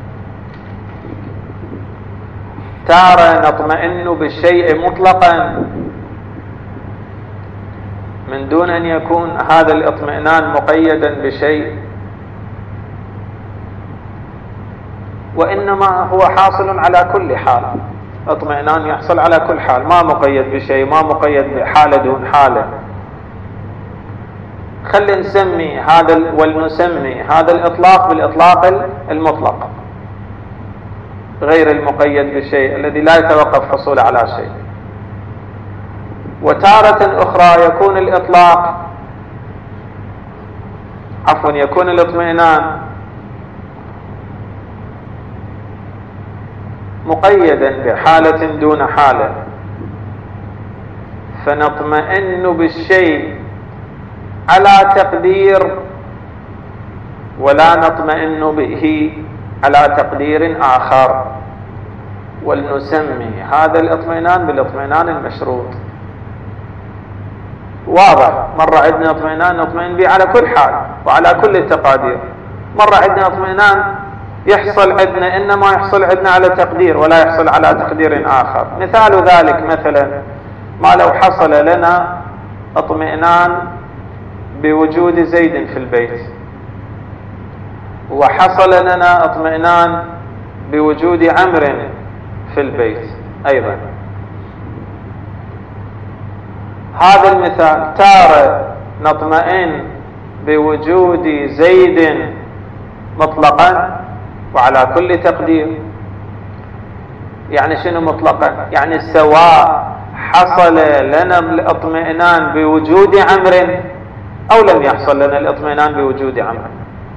تارة نطمئن بالشيء مطلقا من دون أن يكون هذا الاطمئنان مقيدا بشيء، وإنما هو حاصل على كل حال، اطمئنان يحصل على كل حال، ما مقيد بشيء، ما مقيد بحالة دون حالة. خلي نسمي هذا ولنسمي هذا الإطلاق بالإطلاق المطلق غير المقيد بشيء الذي لا يتوقف حصول على شيء. وتارة أخرى يكون الإطلاق عفوا يكون الاطمئنان مقيدا بحالة دون حالة، فنطمئن بالشيء على تقدير ولا نطمئن به على تقدير آخر، ولنسمي هذا الاطمئنان بالاطمئنان المشروط. واضح؟ مرة عندنا اطمئنان نطمئن به على كل حال وعلى كل التقادير، مرة عندنا اطمئنان يحصل عندنا إنما يحصل عندنا على تقدير ولا يحصل على تقدير آخر. مثال ذلك مثلا ما لو حصل لنا اطمئنان بوجود زيد في البيت وحصل لنا اطمئنان بوجود عمرو في البيت أيضا. هذا المثال تارة نطمئن بوجود زيد مطلقا وعلى كل تقدير. يعني شنو مطلقا؟ يعني سواء حصل لنا الاطمئنان بوجود عمرو أو لم يحصل لنا الاطمئنان بوجود عمرو.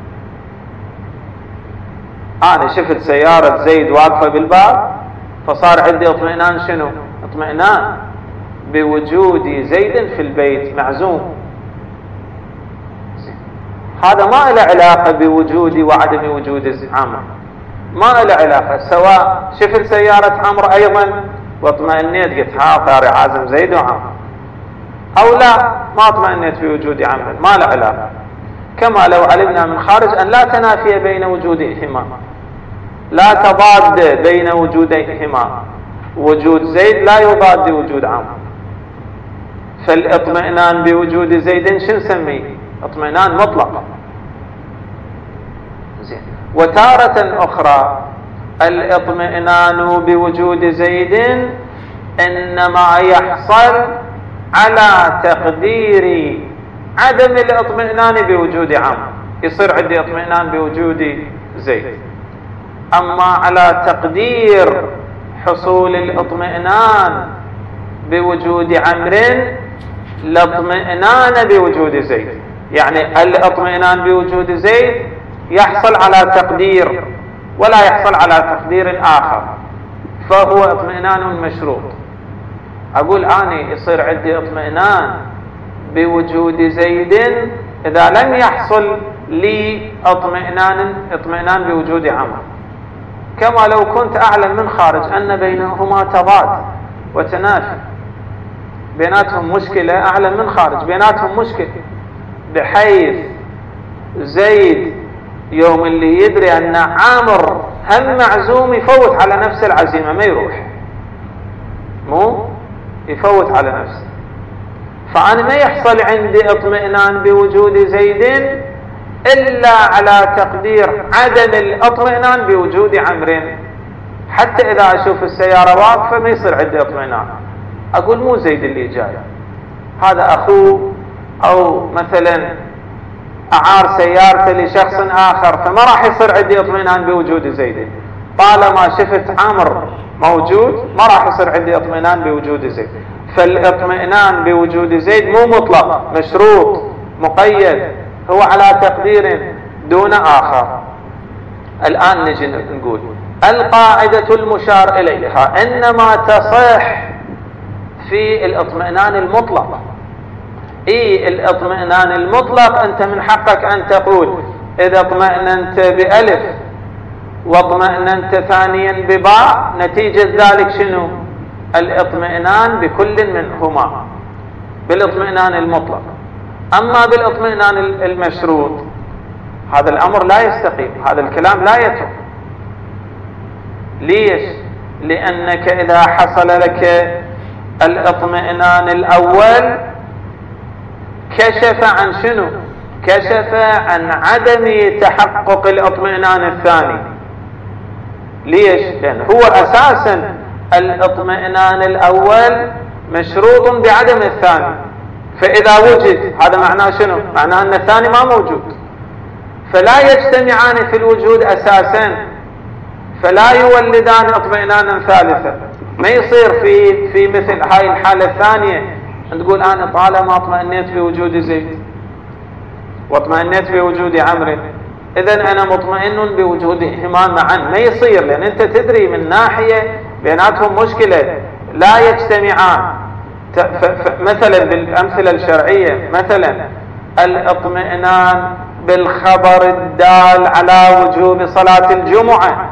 أنا شفت سيارة زيد واقفة بالباب فصار عندي اطمئنان، شنو؟ اطمئنان بوجود زيد في البيت معزوم. هذا ما له علاقة بوجود وعدم وجود عمرو، ما له علاقة. سواء شفت سيارة عمرو أيضا واطمئنيت قلت ها طاري عازم زيد وعمرو، أو لا ما اطمئنيت بوجود عمرو، ما له علاقة. كما لو علمنا من خارج أن لا تنافي بين وجودهما، لا تضاد بين وجوديهما، وجود زيد لا يضاد وجود عمرو، فالاطمئنان بوجود زيد شو نسميه؟ اطمئنان مطلق. زين. وتارة أخرى الاطمئنان بوجود زيد إنما يحصل على تقدير عدم الاطمئنان بوجود عمرو، يصير عندي اطمئنان بوجود زيد. أما على تقدير حصول الاطمئنان بوجود عمرو الاطمئنان بوجود زيد، يعني الاطمئنان بوجود زيد يحصل على تقدير ولا يحصل على تقدير آخر، فهو اطمئنان مشروط. أقول أنا يصير عندي اطمئنان بوجود زيد إذا لم يحصل لي اطمئنان اطمئنان بوجود عمرو، كما لو كنت أعلم من خارج أن بينهما تضاد وتنافي، بيناتهم مشكلة، أعلم من خارج بيناتهم مشكلة، بحيث زيد يوم اللي يدري أن عامر هم معزوم يفوت على نفس العزيمة، ما يروح، مو يفوت على نفسه. فأنا ما يحصل عندي اطمئنان بوجود زيد إلا على تقدير عدم الاطمئنان بوجود عمرو، حتى إذا أشوف السيارة واقفة ما يصير عندي اطمئنان، أقول مو زيد اللي جاي، هذا أخوه، أو مثلا أعار سيارته لشخص آخر، فما راح يصير عندي اطمئنان بوجود زيد. طالما شفت عمر موجود ما راح يصير عندي اطمئنان بوجود زيد. فالاطمئنان بوجود زيد مو مطلق، مشروط مقيد، هو على تقدير دون آخر. الآن نجي نقول القاعدة المشار إليها إنما تصح في الاطمئنان المطلق. إيه الاطمئنان المطلق؟ أنت من حقك أن تقول إذا اطمئننت بألف واطمئننت ثانيا بباء، نتيجة ذلك شنو؟ الاطمئنان بكل منهما بالاطمئنان المطلق. أما بالاطمئنان المشروط هذا الأمر لا يستقيم، هذا الكلام لا يتم. ليش؟ لأنك إذا حصل لك الاطمئنان الأول كشف عن شنو؟ كشف عن عدم تحقق الاطمئنان الثاني. ليش؟ لأن هو أساسا الاطمئنان الأول مشروط بعدم الثاني، فإذا وجد هذا معناه شنو؟ معناه أن الثاني ما موجود، فلا يجتمعان في الوجود أساسا، فلا يولدان اطمئنانا ثالثا. ما يصير في في مثل هاي الحالة الثانية تقول أنا طالما اطمئنيت بوجود زيد واطمئنيت بوجود عمرو إذن أنا مطمئن بوجودهما معا. ما يصير، لأن أنت تدري من ناحية بيناتهم مشكلة لا يجتمعان. مثلا بالأمثلة الشرعية، مثلا الاطمئنان بالخبر الدال على وجوب صلاة الجمعة،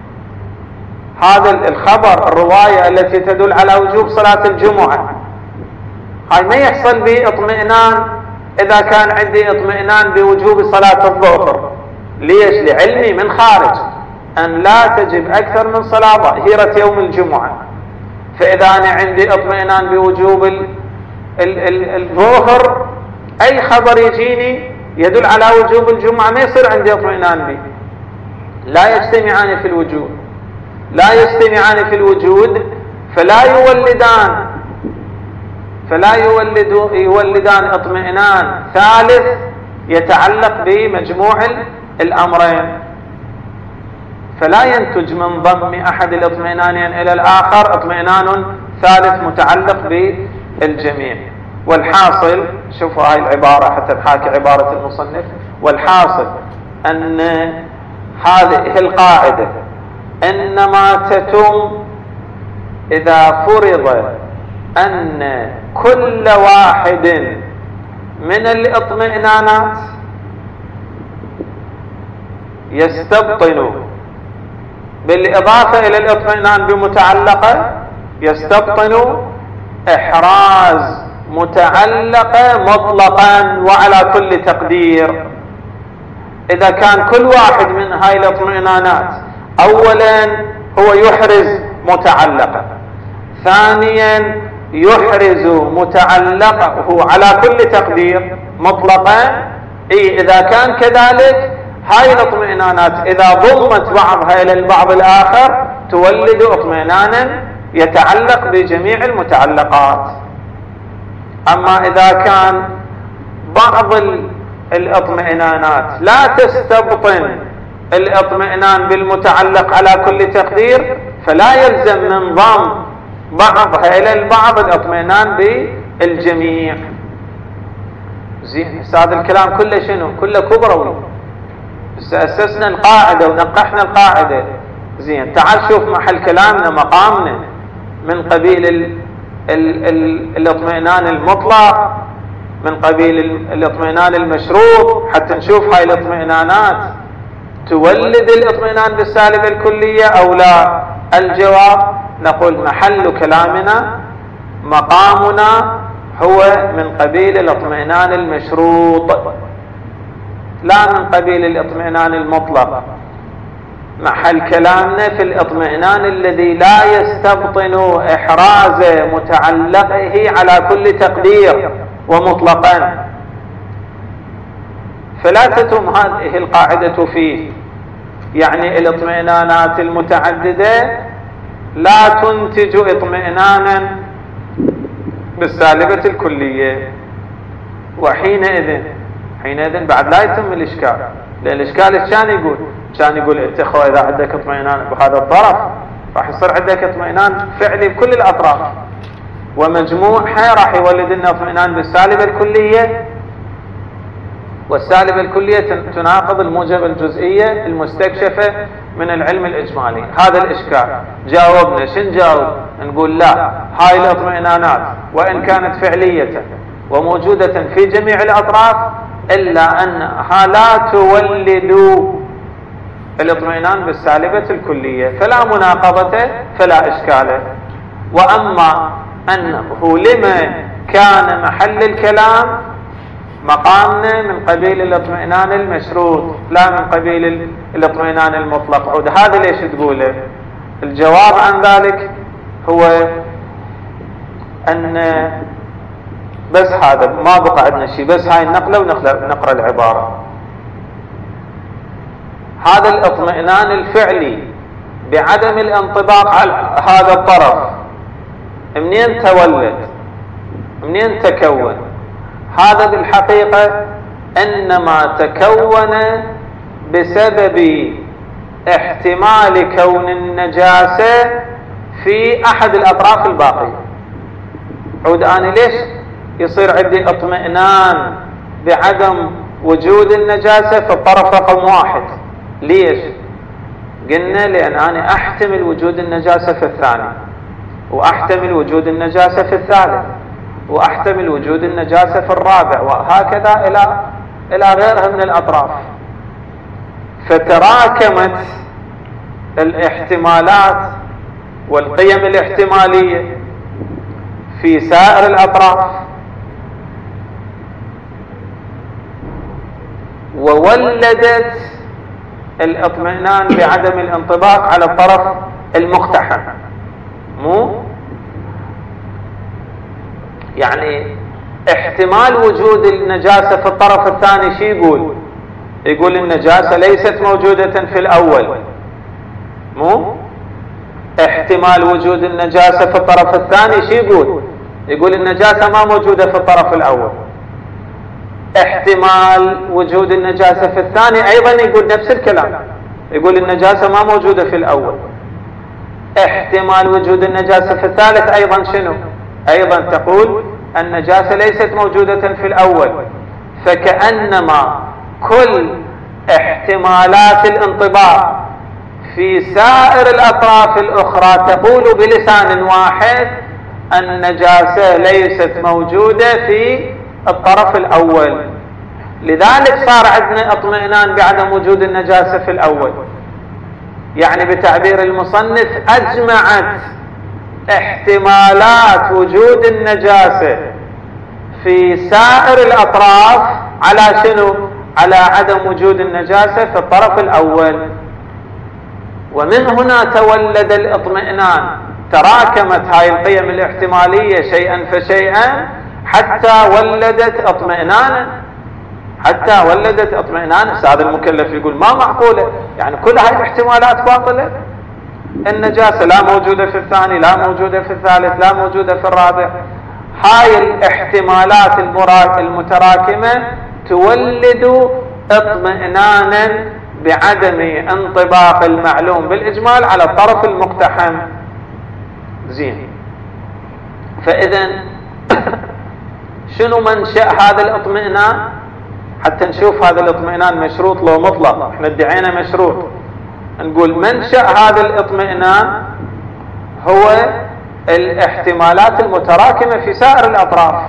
هذا الخبر الرواية التي تدل على وجوب صلاة الجمعة، هاي ما يحصل به اطمئنان إذا كان عندي اطمئنان بوجوب صلاة الظهر. ليش؟ لعلمي من خارج أن لا تجب أكثر من صلاة ظهيرة يوم الجمعة. فإذا أنا عندي اطمئنان بوجوب ال ال ال الظهر، أي خبر يجيني يدل على وجوب الجمعة ما يصير عندي اطمئنان به. لا يجتمعان في الوجود، لا يجتمعان في الوجود، فلا يولدان فلا يولد يولدان اطمئنان ثالث يتعلق بمجموع الأمرين، فلا ينتج من ضم أحد الاطمئنانين إلى الآخر اطمئنان ثالث متعلق بالجميع. والحاصل، شوفوا هاي العبارة حتى نحاكي عبارة المصنف، والحاصل أن هذه القاعدة إنما تتم إذا فرض أن كل واحد من الاطمئنانات يستبطن بالإضافة إلى الاطمئنان بمتعلقة، يستبطن إحراز متعلقة مطلقا وعلى كل تقدير. إذا كان كل واحد من هاي الاطمئنانات أولا هو يحرز متعلقة، ثانيا يحرز متعلقه على كل تقدير مطلقا، إيه إذا كان كذلك هاي الاطمئنانات إذا ضمت بعضها إلى البعض الآخر تولد اطمئنانا يتعلق بجميع المتعلقات. أما إذا كان بعض الاطمئنانات لا تستبطن الاطمئنان بالمتعلق على كل تقدير، فلا يلزم من ضم بعضها إلى البعض الاطمئنان بالجميع. زين، هذا الكلام كله شنو؟ كله كبروي. أسسنا القاعدة ونقحنا القاعدة. زين، تعال شوف محل كلامنا مقامنا من قبيل ال ال ال الاطمئنان المطلق، من قبيل الاطمئنان المشروط، حتى نشوف هاي الاطمئنانات تولد الاطمئنان بالسالبة الكلية أو لا. الجواب نقول محل كلامنا مقامنا هو من قبيل الاطمئنان المشروط لا من قبيل الاطمئنان المطلق. محل كلامنا في الاطمئنان الذي لا يستبطن إحراز متعلقه على كل تقدير ومطلقا، فلا تتم هذه القاعدة فيه. يعني الاطمئنانات المتعددة لا تنتج اطمئنانا بالسالبة الكلية. وحينئذ حينئذ بعد لا يتم الإشكال، لأن الإشكال ايش كان يقول؟ كان يقول انت اخوة إذا عندك اطمئنان بهذا الطرف راح يصير عندك اطمئنان فعلي بكل الأطراف، ومجموعها راح يولد لنا اطمئنان بالسالبة الكلية، والسالبة الكلية تناقض الموجب الجزئية المستكشفة من العلم الإجمالي. هذا الإشكال. جاوبنا شن جاوب؟ نقول لا، هاي الاطمئنانات وإن كانت فعلية وموجودة في جميع الأطراف إلا أنها لا تولد الاطمئنان بالسالبة الكلية، فلا مناقضة فلا إشكال. وأما أنه لما كان محل الكلام مقامنا من قبيل الاطمئنان المشروط لا من قبيل الاطمئنان المطلق، عود هذا ليش تقوله؟ الجواب عن ذلك هو أن بس هذا ما بقى عندنا شيء، بس هاي النقلة ونقرأ العبارة. هذا الاطمئنان الفعلي بعدم الانطباق على هذا الطرف منين تولد؟ منين تكون؟ هذا بالحقيقة إنما تكون بسبب احتمال كون النجاسة في أحد الأطراف الباقية. عود أنا ليش يصير عندي اطمئنان بعدم وجود النجاسة في الطرف رقم واحد؟ ليش؟ قلنا لأن أنا أحتمل وجود النجاسة في الثاني، وأحتمل وجود النجاسة في الثالث، وأحتمل وجود النجاسة في الرابع، وهكذا إلى إلى غيرها من الأطراف. فتراكمت الاحتمالات والقيم الاحتمالية في سائر الأطراف، وولدت الاطمئنان بعدم الانطباق على الطرف المقتحم. مو يعني احتمال وجود النجاسة في الطرف الثاني شي يقول؟ يقول النجاسة ليست موجودة في الأول. مو احتمال وجود النجاسة في الطرف الثاني شي يقول؟ يقول النجاسة ما موجودة في الطرف الأول. احتمال وجود النجاسة في الثاني أيضا يقول نفس الكلام، يقول النجاسة ما موجودة في الأول. احتمال وجود النجاسة في الثالث أيضا شنو؟ أيضا تقول النجاسة ليست موجودة في الأول. فكأنما كل احتمالات الانطباق في سائر الأطراف الأخرى تقول بلسان واحد النجاسة ليست موجودة في الطرف الأول. لذلك صار عندنا اطمئنان بعدم وجود النجاسة في الأول. يعني بتعبير المصنف أجمعت احتمالات وجود النجاسة في سائر الأطراف على شنو؟ على عدم وجود النجاسة في الطرف الأول. ومن هنا تولد الاطمئنان. تراكمت هاي القيم الاحتمالية شيئا فشيئا حتى ولدت اطمئنانا، حتى ولدت اطمئنان. هذا المكلف يقول ما معقولة، يعني كل هاي الاحتمالات باطلة. النجاسة لا موجودة في الثاني، لا موجودة في الثالث، لا موجودة في الرابع. هاي الاحتمالات المتراكمة تولد اطمئنانا بعدم انطباق المعلوم بالإجمال على الطرف المقتحم. زين، فإذا شنو منشأ هذا الاطمئنان؟ حتى نشوف هذا الاطمئنان مشروط لو مطلق. احنا ادعينا مشروط. نقول منشأ هذا الاطمئنان هو الاحتمالات المتراكمة في سائر الأطراف.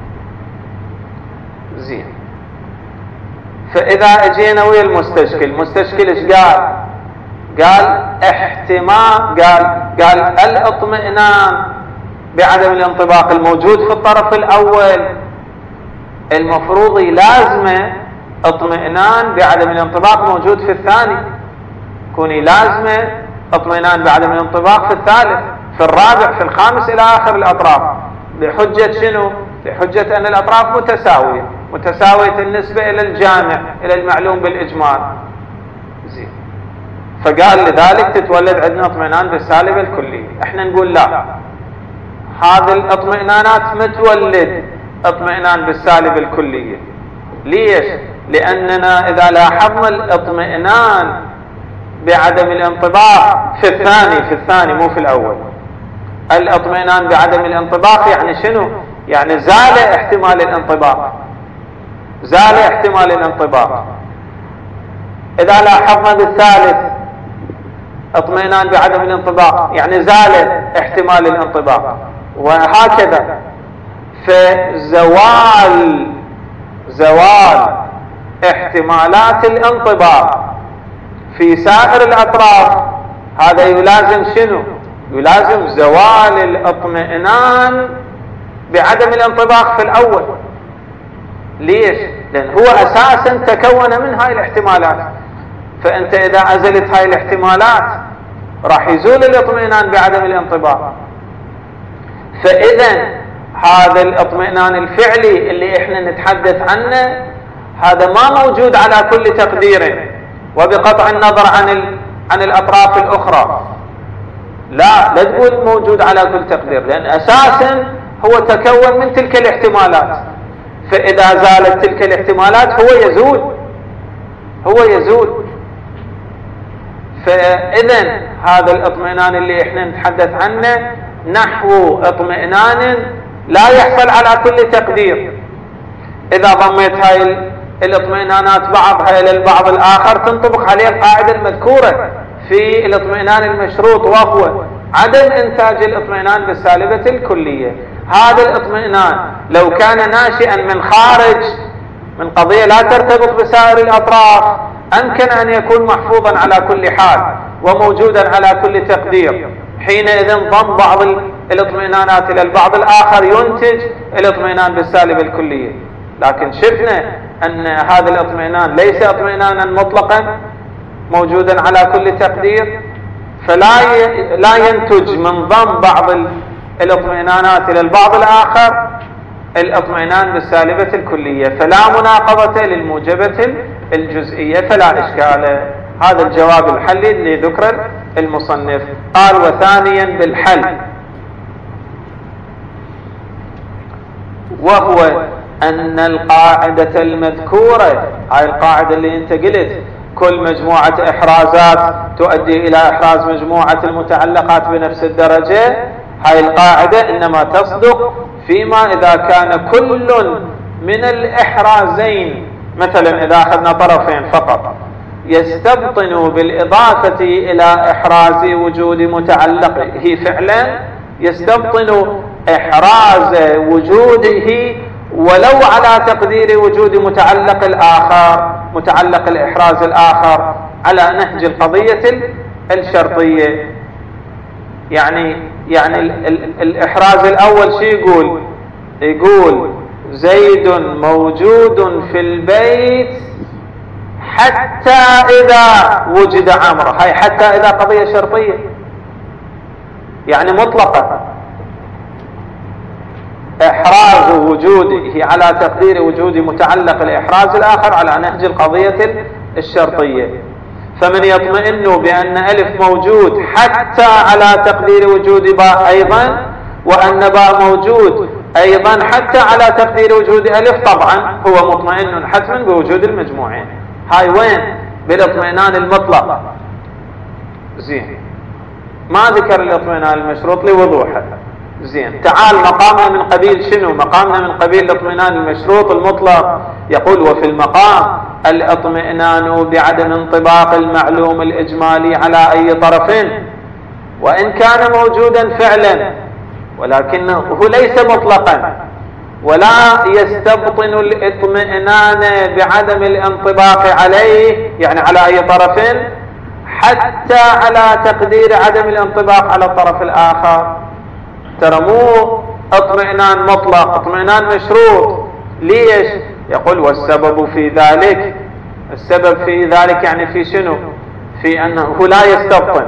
زين، فإذا اجينا ويا المستشكل، المستشكل ايش قال؟ قال احتمال، قال قال الاطمئنان بعدم الانطباق الموجود في الطرف الأول المفروض لازمه اطمئنان بعدم الانطباق موجود في الثاني، كوني لازمه اطمئنان بعدم الانطباق في الثالث، في الرابع، في الخامس إلى آخر الأطراف. بحجة شنو؟ بحجة أن الأطراف متساوية، متساوية النسبة إلى الجامع، إلى المعلوم بالإجمال. زين، فقال لذلك تتولد عندنا اطمئنان بالسالبة الكلية. احنا نقول لا، هذه الاطمئنانات متولد اطمئنان بالسالبة الكلية. ليش؟ لأننا إذا لاحظنا الاطمئنان بعدم الانطباق في الثاني في الثاني مو في الأول. الاطمئنان بعدم الانطباق يعني شنو؟ يعني زال احتمال الانطباق، زال احتمال الانطباق. إذا لاحظنا بالثالث اطمئنان بعدم الانطباق يعني زال احتمال الانطباق، وهكذا. فزوال زوال احتمالات الانطباق في سائر الأطراف هذا يلازم شنو؟ يلازم زوال الاطمئنان بعدم الانطباق في الأول. ليش؟ لأن هو أساسا تكون من هاي الاحتمالات، فأنت إذا أزلت هاي الاحتمالات راح يزول الاطمئنان بعدم الانطباق. فإذا هذا الاطمئنان الفعلي اللي احنا نتحدث عنه هذا ما موجود على كل تقدير وبقطع النظر عن ال... عن الأطراف الأخرى. لا لا تقول موجود على كل تقدير، لأن أساسا هو تكون من تلك الاحتمالات، فإذا زالت تلك الاحتمالات هو يزول هو يزول فإذا هذا الاطمئنان اللي احنا نتحدث عنه نحو اطمئنان لا يحصل على كل تقدير. إذا ضميت هاي الاطمئنانات بعضها إلى البعض الآخر تنطبق عليه القاعدة المذكورة في الاطمئنان المشروط، وهو عدم إنتاج الاطمئنان بالسالبة الكلية. هذا الاطمئنان لو كان ناشئا من خارج من قضية لا ترتبط بسائر الأطراف أمكن أن يكون محفوظا على كل حال وموجودا على كل تقدير، حينئذ ضم بعض الاطمئنانات إلى البعض الآخر ينتج الاطمئنان بالسالبة الكلية. لكن شفنا أن هذا الاطمئنان ليس اطمئنانا مطلقا موجودا على كل تقدير، فلا لا ينتج من ضم بعض الاطمئنانات إلى البعض الآخر الاطمئنان بالسالبة الكلية، فلا مناقضة للموجبة الجزئية، فلا إشكال. هذا الجواب الحلي اللي ذكر المصنف. قال وثانيا بالحل، وهو أن القاعدة المذكورة، هاي القاعدة اللي انت قلت كل مجموعة إحرازات تؤدي إلى إحراز مجموعة المتعلقات بنفس الدرجة، هاي القاعدة إنما تصدق فيما إذا كان كل من الإحرازين، مثلا إذا أخذنا طرفين فقط، يستبطن بالإضافة إلى إحراز وجود متعلقه فعلا، يستبطن إحراز وجوده ولو على تقدير وجود متعلق الآخر، متعلق الإحراز الآخر على نهج القضية الشرطية. يعني يعني ال ال الإحراز الأول شو يقول؟ يقول زيد موجود في البيت حتى إذا وجد عمرو. هاي حتى إذا قضية شرطية يعني مطلقة، إحراز وجوده على تقدير وجود متعلق الإحراز الآخر على نهج القضية الشرطية. فمن يطمئن بأن ألف موجود حتى على تقدير وجود باء أيضا، وأن باء موجود أيضا حتى على تقدير وجود ألف، طبعا هو مطمئن حتما بوجود المجموعين. هاي وين؟ بالاطمئنان المطلق. زين، ما ذكر الاطمئنان المشروط لوضوحه. زين، تعال مقامنا من قبيل شنو؟ مقامنا من قبيل الاطمئنان المشروط المطلق. يقول وفي المقام الاطمئنان بعدم انطباق المعلوم الإجمالي على أي طرف وإن كان موجودا فعلا، ولكنه ليس مطلقا، ولا يستبطن الاطمئنان بعدم الانطباق عليه يعني على أي طرف حتى على تقدير عدم الانطباق على الطرف الآخر. ترى مو اطمئنان مطلق، اطمئنان مشروط. ليش؟ يقول والسبب في ذلك، السبب في ذلك يعني في شنو؟ في أنه لا يستبطن.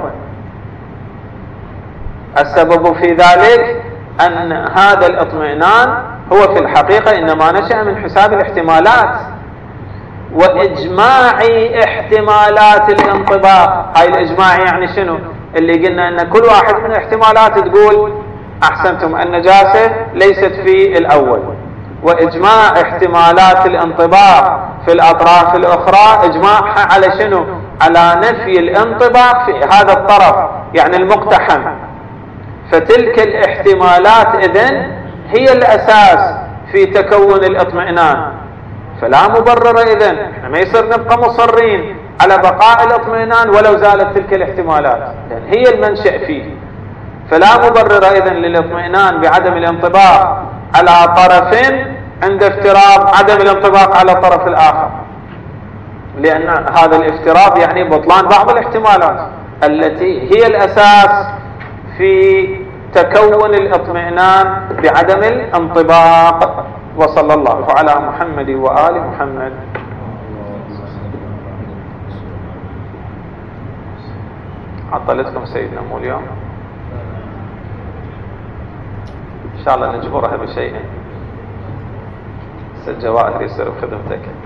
السبب في ذلك أن هذا الاطمئنان هو في الحقيقة إنما نشأ من حساب الاحتمالات، وإجماع احتمالات الانطباق. هاي الإجماع يعني شنو؟ اللي قلنا أن كل واحد من الاحتمالات تقول أحسنتم النجاسة ليست في الأول، وإجماع احتمالات الانطباق في الأطراف الأخرى إجماعها على شنو؟ على نفي الانطباق في هذا الطرف يعني المقتحم. فتلك الاحتمالات إذن هي الأساس في تكون الاطمئنان، فلا مبرر إذن، احنا ما يصير نبقى مصرين على بقاء الاطمئنان ولو زالت تلك الاحتمالات، لأن هي المنشأ فيه. فلا مبرر إذن للاطمئنان بعدم الانطباق على طرف عند افتراض عدم الانطباق على الطرف الآخر، لأن هذا الافتراض يعني بطلان بعض الاحتمالات التي هي الأساس في تكون الاطمئنان بعدم الانطباق. وصلى الله على محمد وآل محمد. عطلتكم سيدنا مو اليوم، إن شاء الله نجبرها بشيء. الجواهر يصير بخدمتك.